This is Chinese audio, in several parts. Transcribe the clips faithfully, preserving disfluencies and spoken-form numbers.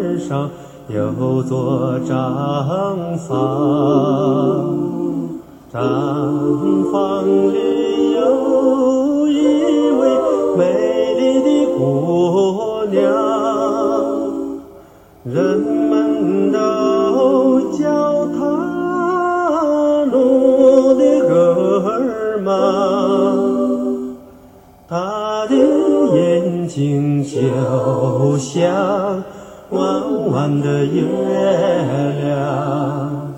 儿上有座毡房，毡房里有一位美丽的姑娘，人们都叫她努里格尔玛，她的眼睛就像弯弯的月亮，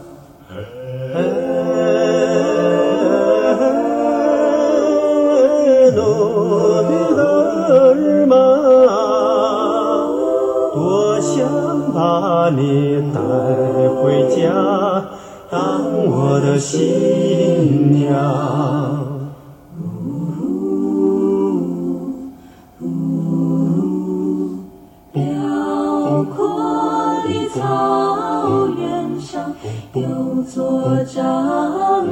努里格尔玛，多想把你带回家当我的新娘。 辽阔的草原上有座毡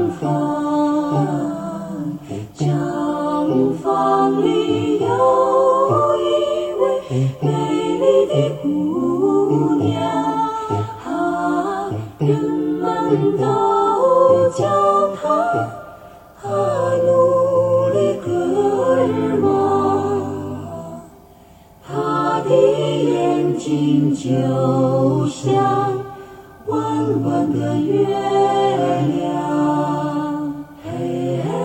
房，毡房里有一位美丽的姑娘，啊，人们都叫她努里格尔玛，她的眼睛就像弯弯的月亮，嘿嘿，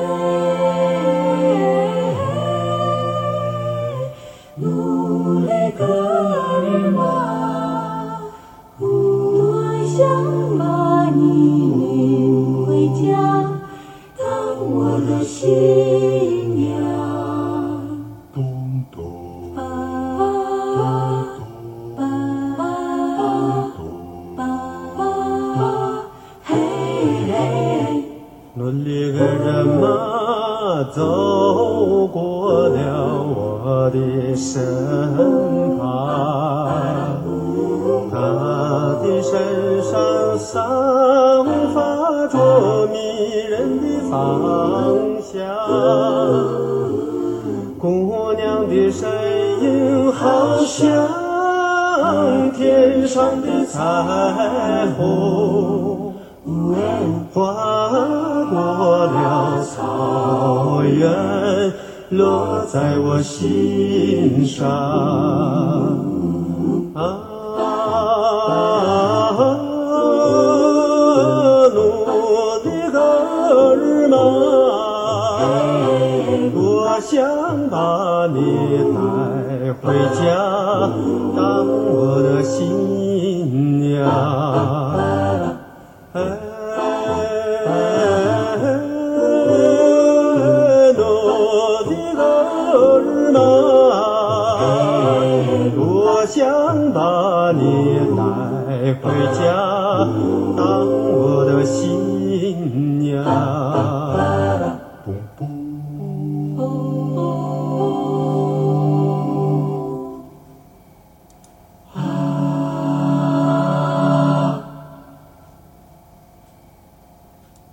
努里格尔玛，多想把你领回家当我的新娘。 咚咚吧嘿嘿， 努里格尔玛走过了我的身旁，他的身上散发着迷人的芳香，姑娘的身影好像天上的彩虹，划过了草原，落在我心上。啊，努里格尔玛，多想把你带回家当我的新娘。努里格尔玛，多想把你带回家当我的新娘。 咚咚。